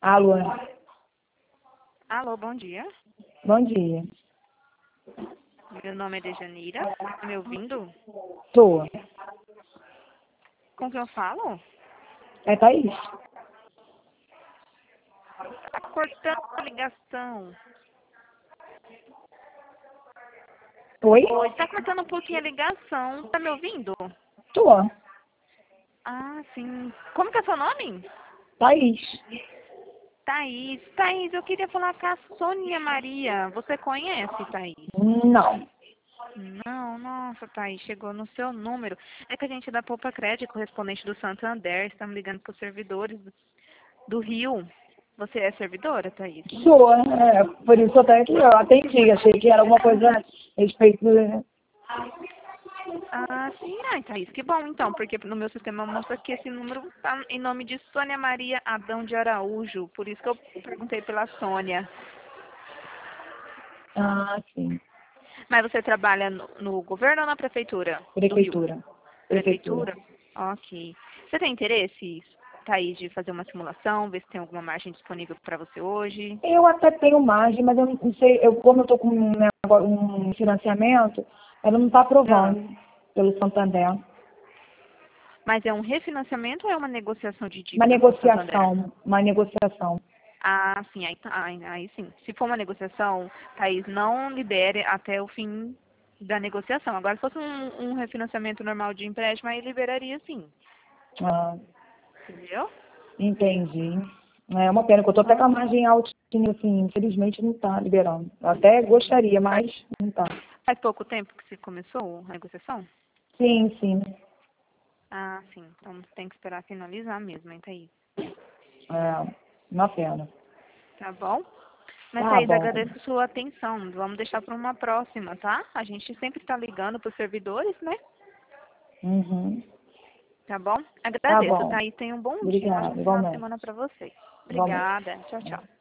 Alô, Alô, bom dia. bom dia. Meu nome é Dejanira. Tá me ouvindo? Tô. Com quem eu falo? É Thaís? Tá cortando a ligação. Oi? Oi, tá cortando um pouquinho a ligação. Tá me ouvindo? Tô. Ah, sim. Como que é seu nome? Thaís? Thaís. Thaís, eu queria falar com a Sônia Maria. Você conhece, Thaís? Não. Não, nossa, Thaís, chegou no seu número. É que a gente é da Poupa Crédito, correspondente do Santander. Estamos ligando para os servidores do Rio. Você é servidora, Thaís? Sou, por isso até que eu atendi. Achei que era alguma coisa a respeito. Ah, sim. Ai, Thaís, que bom então, porque no meu sistema mostra que esse número está em nome de Sônia Maria Adão de Araújo. Por isso que eu perguntei pela Sônia. Ah, sim. Mas você trabalha no governo ou na prefeitura do Rio? Prefeitura. Prefeitura. Prefeitura? Ok. Você tem interesse, Thaís, de fazer uma simulação, ver se tem alguma margem disponível para você hoje? Eu até tenho margem, mas eu não sei, como eu estou com um financiamento, ela não está Ah, aprovando pelo Santander. mas é um refinanciamento ou é uma negociação de Uma dívida com o Santander? negociação, uma negociação. Ah, sim, aí sim. Se for uma negociação, Thaís, não libere até o fim da negociação. Agora, se fosse um refinanciamento normal de empréstimo, aí liberaria sim. Ah, Entendeu? entendi. É uma pena, que eu estou até com a Ah, margem altinha, assim, infelizmente não está liberando. Eu até gostaria, mas não está. faz pouco tempo que você começou a negociação? Sim, sim. Ah, sim. Então tem que esperar finalizar mesmo, hein, Thaís? É uma pena. Tá bom? Mas, Tá Thaís, bom. agradeço a sua atenção. Vamos deixar para uma próxima, tá? A gente sempre está ligando para os servidores, né? Uhum. Tá bom? Tá Agradeço, bom. Thaís. Tenha um bom dia, um Obrigada, ótimo final de igualmente. semana para vocês. Igualmente. Obrigada. Tchau, tchau.